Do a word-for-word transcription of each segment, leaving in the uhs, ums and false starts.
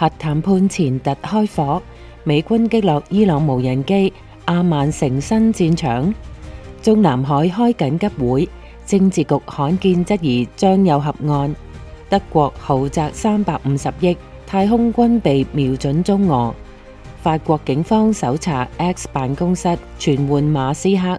核談判前突開火，美軍擊落伊朗無人機，阿曼成新戰場。中南海開緊急會，政治局罕見質疑張又俠案。德國豪擲三百五十億，太空軍備瞄準中俄。法國警方搜查 X 辦公室，傳喚馬斯克。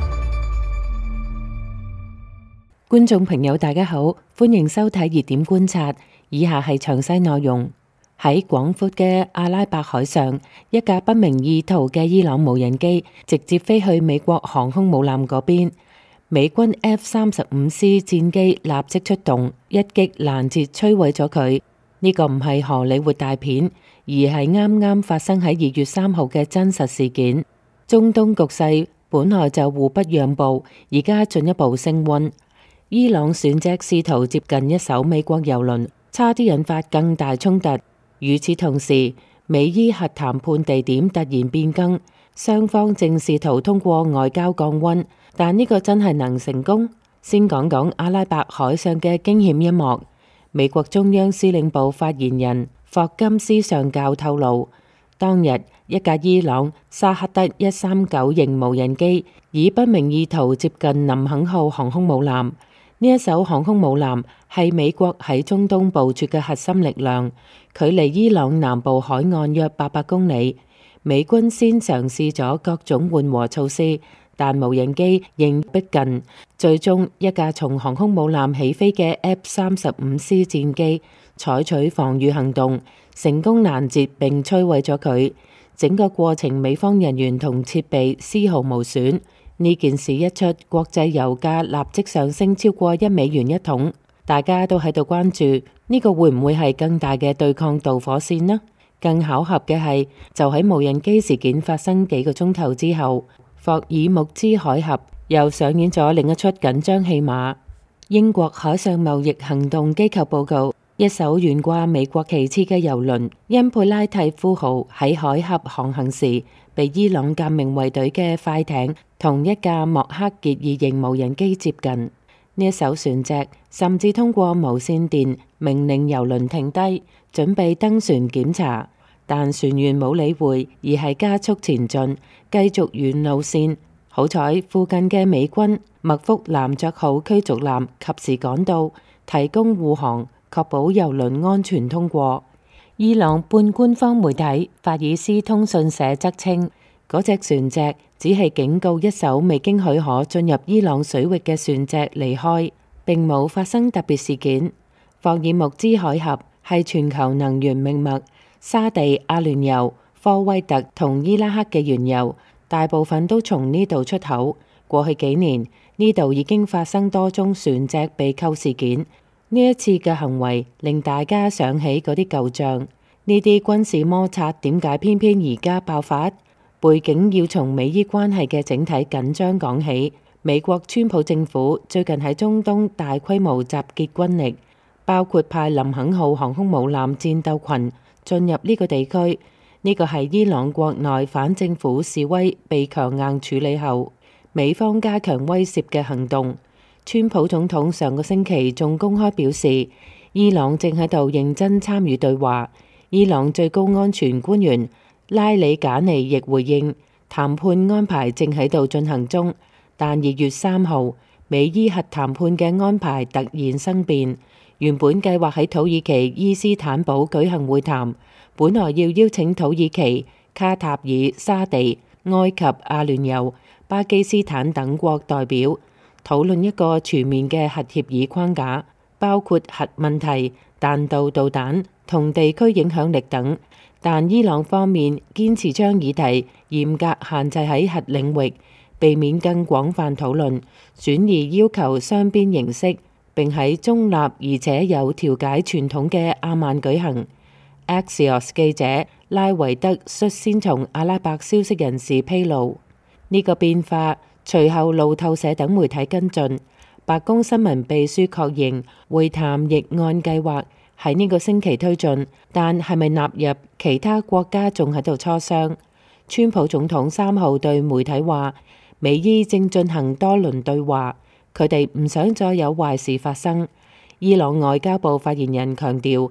觀眾朋友大家好，歡迎收睇熱點觀察，以下係詳細內容。喺廣闊嘅阿拉伯海上，一架不明意圖嘅伊朗無人機直接飛去美國航空母艦嗰邊，美軍 F 三十五 C 戰機立即出動，一擊攔截摧毀咗佢。呢個唔係荷里活大片，而係啱啱發生喺二月三號嘅真實事件。中東局勢本來就互不讓步，而家進一步升溫。伊朗船隻試圖接近一艘美國油輪，差啲引發更大衝突。與此同時，美伊核談判地點突然變更，雙方正試圖通過外交降溫，但呢個真係能成功？先講講阿拉伯海上嘅驚險一幕。美國中央司令部發言人霍金斯上校透露，當日一架伊朗沙克德一三九型無人機以不明意圖接近林肯號航空母艦。呢一艘航空母艦係美國喺中東部署嘅核心力量，距離伊朗南部海岸約八百公里。美軍先嘗試咗各種緩和措施，但無人機仍逼近。最終，一架從航空母艦起飛嘅 F 三十五 C 戰機採取防禦行動，成功攔截並摧毀咗佢。整個過程，美方人員同設備絲毫無損。呢件事一出，國際油價立即上升超過一美元一桶，大家都喺度關注呢個會唔會係更大嘅對抗導火線呢？更巧合嘅係，就喺無人機事件發生幾個鐘頭之後，霍爾木茲海峽又上演咗另一出緊張戲碼。英國海上貿易行動機構報告，一艘懸掛美國旗幟嘅油輪因佩拉蒂夫號喺海峽航行時，被伊朗革命衛隊嘅快艇同一架莫克傑二型無人機接近。呢一艘船隻甚至通過無線電命令油輪停低，準備登船檢查，但船員冇理會，而係加速前進，繼續原路線。好彩附近嘅美軍麥福男爵號驅逐艦及時趕到，提供護航，確保油輪安全通過。伊朗半官方媒體法爾斯通訊社則稱，嗰隻船隻只係警告一艘未經許可進入伊朗水域嘅船隻離開，並冇發生特別事件。霍爾木茲海峽係全球能源命脈，沙地、阿聯酋、科威特同伊拉克嘅原油大部分都從呢度出口。過去幾年，呢度已經發生多宗船隻被扣事件。呢一次嘅行為令大家想起嗰啲舊賬，呢啲軍事摩擦點解偏偏而家爆發？背景要從美伊關係嘅整體緊張講起。美國川普政府最近喺中東大規模集結軍力，包括派林肯號航空母艦戰鬥群進入呢個地區。呢個係伊朗國內反政府示威被強硬處理後，美方加強威懾嘅行動。川普總統上個星期仲公開表示，伊朗正喺度認真參與對話。伊朗最高安全官員拉里賈尼亦回應，談判安排正喺度進行中，但二月三號美伊核談判嘅安排突然生變。原本計劃喺土耳其伊斯坦堡舉行會談，本來要邀請土耳其、卡塔爾、沙地、埃及、阿聯酋、巴基斯坦等國代表討論一個全面嘅核協議框架，包括核問題、彈道導彈同地區影響力等。但伊朗方面堅持將議題嚴格限制喺核領域，避免更廣泛討論，轉而要求雙邊形式，並喺中立而且有調解傳統嘅阿曼舉行。Axios 記者拉維德率先從阿拉伯消息人士披露呢個變化，隨後路透社等媒體跟進。白宮新聞秘書確認會談亦按計劃喺呢個星期推進，但係咪納入其他國家仲喺度磋商。川普總統三號對媒體話，美伊正進行多輪對話，佢哋唔想再有壞事發生。伊朗外交部發言人強調，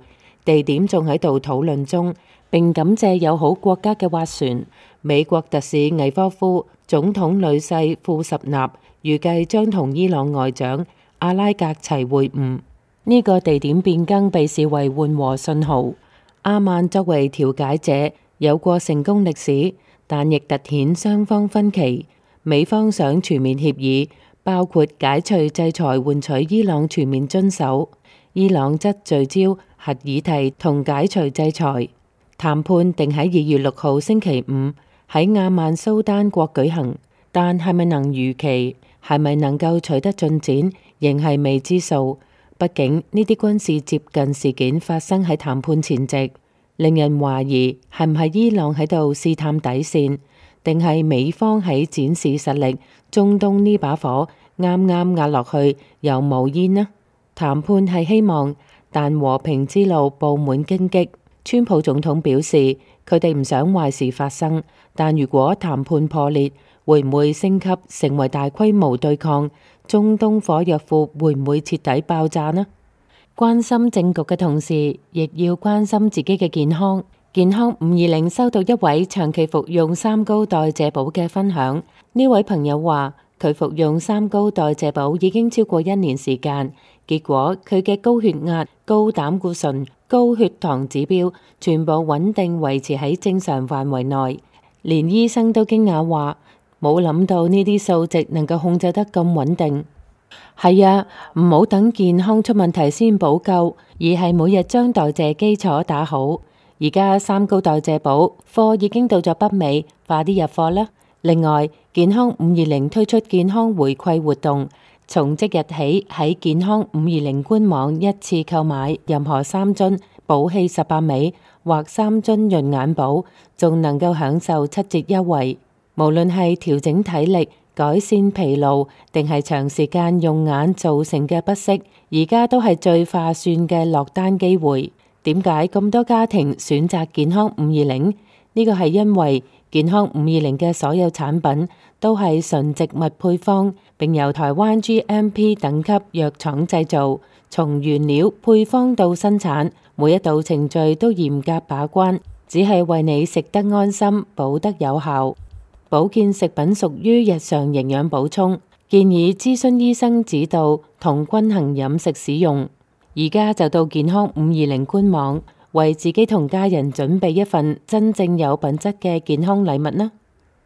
地點仲喺度討論中，並感謝友好國家嘅斡旋。美國特使魏科夫、總統女婿庫什納預計將同伊朗外長阿拉格齊會晤。呢個地點變更被視為緩和信號。阿曼作為調解者有過成功歷史，但亦凸顯雙方分歧。美方想全面協議，包括解除制裁，換取伊朗全面遵守；伊朗則聚焦核議題同解除制裁。談判定喺二月六號星期五喺阿曼蘇丹國舉行，但係咪能如期，係咪能夠取得進展，仍係未知數。畢竟呢啲軍事接近事件發生喺談判前夕，令人懷疑係唔係伊朗喺度試探底線，定係美方喺展示實力。中東呢把火啱啱壓落去又冇煙呢？談判係希望，但和平之路布滿荊棘。川普總統表示，佢哋唔想壞事發生，但如果談判破裂，會唔會升級成為大規模對抗？中東火藥庫會唔會徹底爆炸呢？關心政局嘅同時，亦要關心自己嘅健康。健康五二零收到一位長期服用三高代謝寶嘅分享。呢位朋友話，佢服用三高代謝寶已經超過一年時間，結果佢嘅高血壓、高膽固醇、高血糖指標全部穩定維持喺正常範圍內，連醫生都驚訝話，冇諗到呢啲數值能夠控制得咁穩定。係啊，唔好等健康出問題先補救，而係每日將代謝基礎打好。而家三高代謝寶貨已經到咗北美，快啲入貨啦！另外，健康五二零推出健康回饋活動，從即日起喺健康五二零官網一次購買任何三樽寶氣十八味或三樽潤眼寶，仲能夠享受七折優惠。無論係調整體力、改善疲勞，定係長時間用眼造成嘅不適，而家都係最划算嘅落單機會。點解咁多家庭選擇健康五二零？呢個係因為健康五二零嘅所有產品都係純植物配方，並由台灣 G M P 等級藥廠製造，從原料、配方到生產，每一道程序都嚴格把關，只係為你食得安心、補得有效。保健食品屬於日常營養補充，建議諮詢醫生指導同均衡飲食使用。而家就到健康五二零官網，為自己同家人準備一份真正有品質嘅健康禮物啦！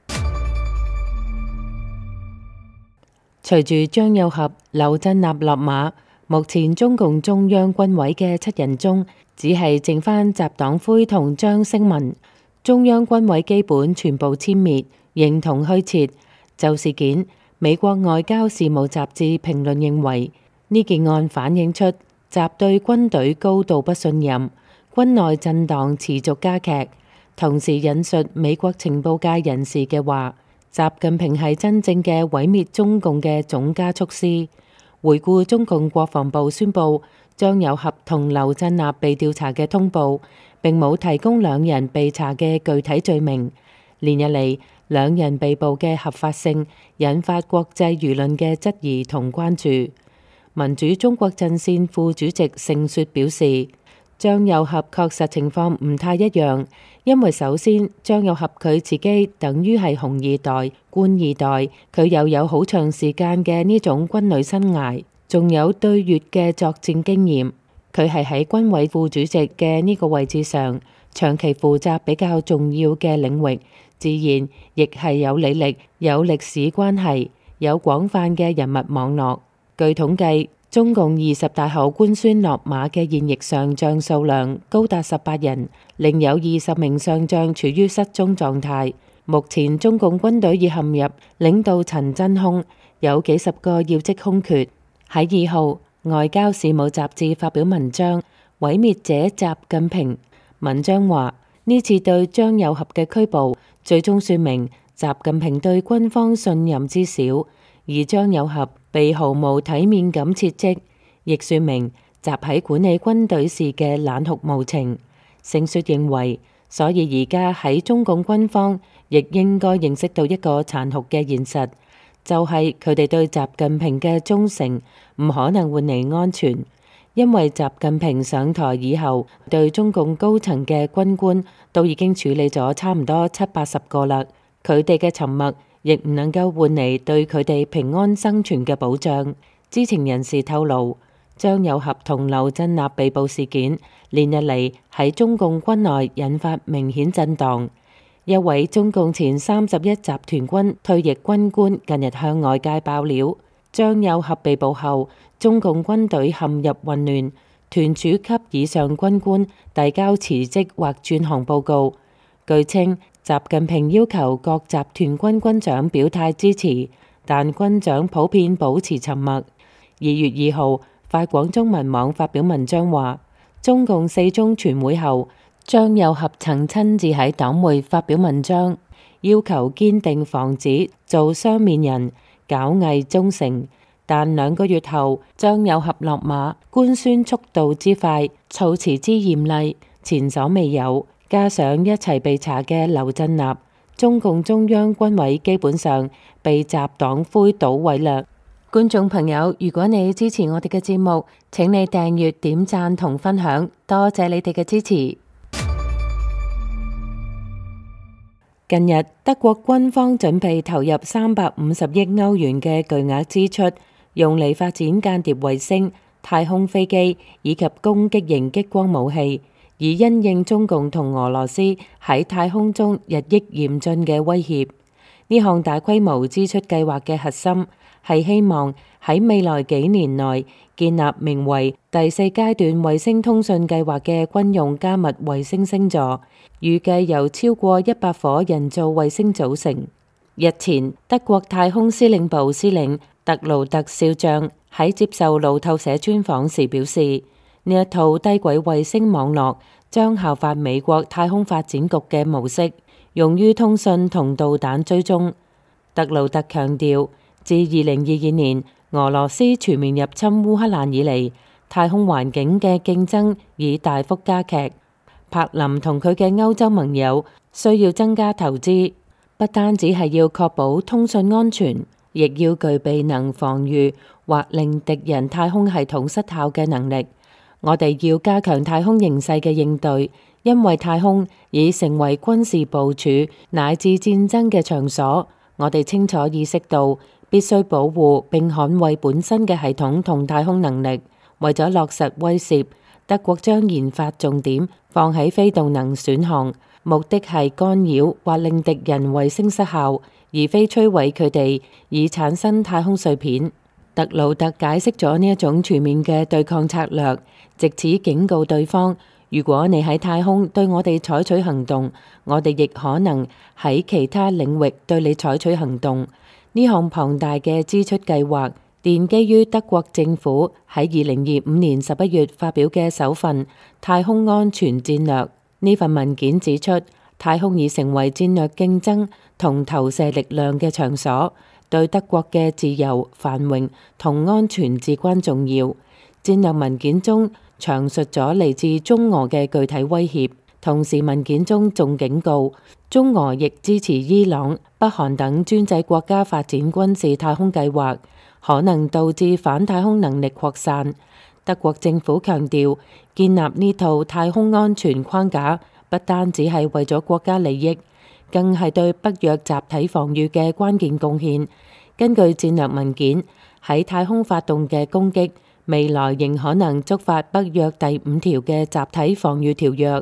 隨住張又俠、劉振立落馬，目前中共中央軍委嘅七人中，只係剩返習黨魁同張聲文，中央軍委基本全部殲滅，形同虛設。就事件，美國外交事務雜誌評論認為，呢件案反映出習對軍隊高度不信任，軍內震盪持續加劇。同時引述美國情報界人士嘅話，習近平係真正嘅毀滅中共嘅總加速師。回顧中共國防部宣布張又俠同劉振立被調查嘅通報，並冇提供兩人被查嘅具體罪名。連日嚟，兩人被捕嘅合法性引發國際輿論嘅質疑同關注。民主中國陣線副主席盛雪表示，張又俠確實情況唔太一樣，因為首先張又俠佢自己等於係紅二代、官二代，佢又有好長時間嘅呢種軍旅生涯，仲有對越嘅作戰經驗，佢係喺軍委副主席嘅呢個位置上，長期負責比較重要嘅領域，自然亦係有履歷、有歷史關係、有廣泛嘅人脈網絡。據統計，中共二十大後官宣落馬嘅現役上將數量高達十八人，另有二十名上將處於失蹤狀態。目前中共軍隊已陷入領導層真空，有幾十個要職空缺。喺二號，外交事務雜誌發表文章，毀滅者習近平。文章話，呢次對張又俠嘅拘捕，最終說明習近平對軍方信任之少，而張又俠被毫無體面咁撤職，亦說明習喺管理軍隊時嘅冷酷無情。盛雪認為，所以而家喺中共軍方亦應該認識到一個殘酷嘅現實，就係佢哋對習近平嘅忠誠唔可能換嚟安全， 因為習近平上台以後，對中共高層嘅軍官都已經處理咗差唔多七八十個啦，佢哋嘅沉默亦唔能夠換嚟對佢哋平安生存嘅保障。知情人士透露，張又俠同劉振立被捕事件，連日嚟喺中共軍內引發明顯震盪。一位中共前三十一集團軍退役軍官近日向外界爆料，張又俠被捕後，中共軍隊陷入混亂，團處級以上軍官遞交辭職或轉行報告。據稱，習近平要求各集團軍軍長表態支持，但軍長普遍保持沉默。二月二號，法廣中文網發表文章話，中共四中全會後，張又俠曾親自喺黨媒發表文章，要求堅定防止做雙面人、搞偽忠誠。但兩個月後，張又俠落馬，官宣速度之快，措辭之嚴厲，前所未有。加上一齊被查嘅劉振立，中共中央軍委基本上被習黨魁倒毀啦。觀眾朋友，如果你支持我哋嘅節目，請你訂閱、點讚同分享，多謝你哋嘅支持。近日，德國軍方準備投入三百五十億歐元嘅巨額支出，用嚟發展間諜衛星、太空飛機以及攻擊型激光武器，以因應中共同俄羅斯喺太空中日益嚴峻嘅威脅。呢項大規模支出計劃嘅核心係希望喺未來幾年內建立名為第四階段衛星通訊計劃嘅軍用加密衛星星座，預計由超過一百顆人造衛星組成。日前，德國太空司令部司令特勞特少將喺接受路透社專訪時表示，呢一套低軌衛星網絡將效法美國太空發展局嘅模式，用於通訊同導彈追蹤。特勞特強調，自二零二二年俄羅斯全面入侵烏克蘭以嚟，太空環境嘅競爭已大幅加劇。柏林同佢嘅歐洲盟友需要增加投資，不單止係要確保通訊安全，亦要具備能防禦或令敵人太空系統失效嘅能力。我哋要加強太空形勢嘅應對，因為太空已成為軍事部署乃至戰爭嘅場所。我哋清楚意識到必須保護並捍衛本身嘅系統同太空能力。為咗落實威懾，德國將研發重點放喺非動能選項，目的係干擾或令敵人衛星失效，而非摧毀佢哋以產生太空碎片。特勞特解釋咗呢一種全面嘅對抗策略，藉此警告對方，如果你喺太空對我哋採取行動，我哋亦可能喺其他領域對你採取行動。呢項龐大嘅支出計劃奠基於德國政府喺二零二五年十一月發表嘅首份太空安全戰略。呢份文件指出，太空已成為戰略競爭同投射力量嘅場所，對德國嘅自由、繁榮同安全至關重要。戰略文件中詳述咗嚟自中俄嘅具體威脅，同時文件中仲警告，中俄亦支持伊朗、北韓等專制國家發展軍事太空計劃，可能導致反太空能力擴散。德國政府強調，建立呢套太空安全框架，不單只係為咗國家利益，更係對北約集體防禦嘅關鍵貢獻。根據戰略文件，喺太空發動嘅攻擊，未來仍可能觸發北約第五條嘅集體防禦條約。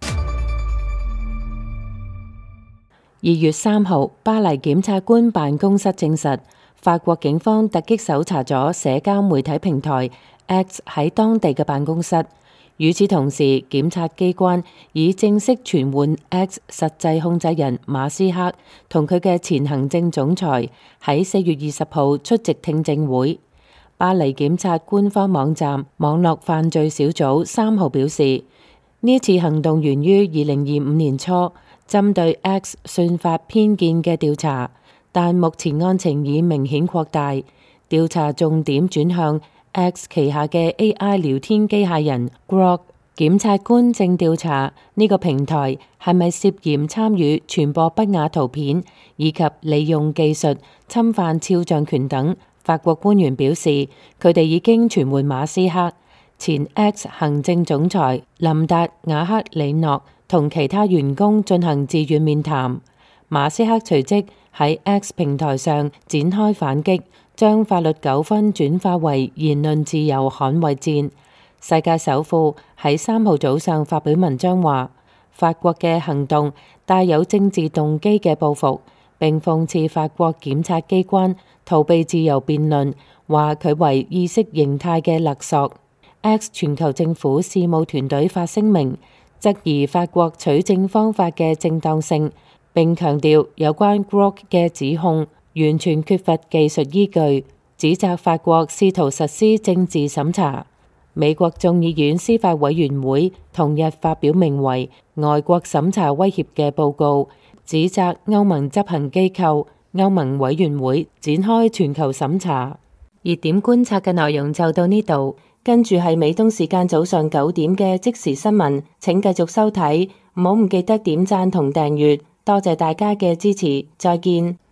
二月三號，巴黎檢察官辦公室證實，法國警方突擊搜查咗社交媒體平台 X 喺當地嘅辦公室。與此同時，檢察機關已正式傳喚 X 實際控制人馬斯克同佢嘅前行政總裁喺四月二十號出席聽證會。巴黎檢察官方網站網絡犯罪小組三號表示，呢次行動源於二零二五年初針對 X 信發偏見嘅調查，但目前案情已明顯擴大，調查重點轉向X 旗下嘅 A I 聊天機械人 Grok。 檢察官正調查呢個平台係咪涉嫌參與傳播不雅圖片以及利用技術侵犯肖像權等。法國官員表示，佢哋已經傳喚馬斯克。 前 X 行政總裁林達瓦克里諾同其他員工進行自願面談。馬斯克隨即喺 X 平台上展開反擊，將法律糾紛轉化為言論自由捍衛戰。世界首富喺三號早上發表文章話，法國嘅行動帶有政治動機嘅報復，並諷刺法國檢察機關逃避自由辯論，話佢為意識形態嘅勒索。X 全球政府事務團隊發聲明，質疑法國取證方法嘅正當性，並強調有關 Grok 嘅指控完全缺乏技術依據，指責法國試圖實施政治審查。美國眾議院司法委員會同日發表名為《外國審查威脅》嘅報告，指責歐盟執行機構歐盟委員會展開全球審查。熱點觀察嘅內容就到呢度，跟住係美東時間早上九點嘅即時新聞，請繼續收睇，唔好唔記得點讚同訂閱，多謝大家嘅支持，再見。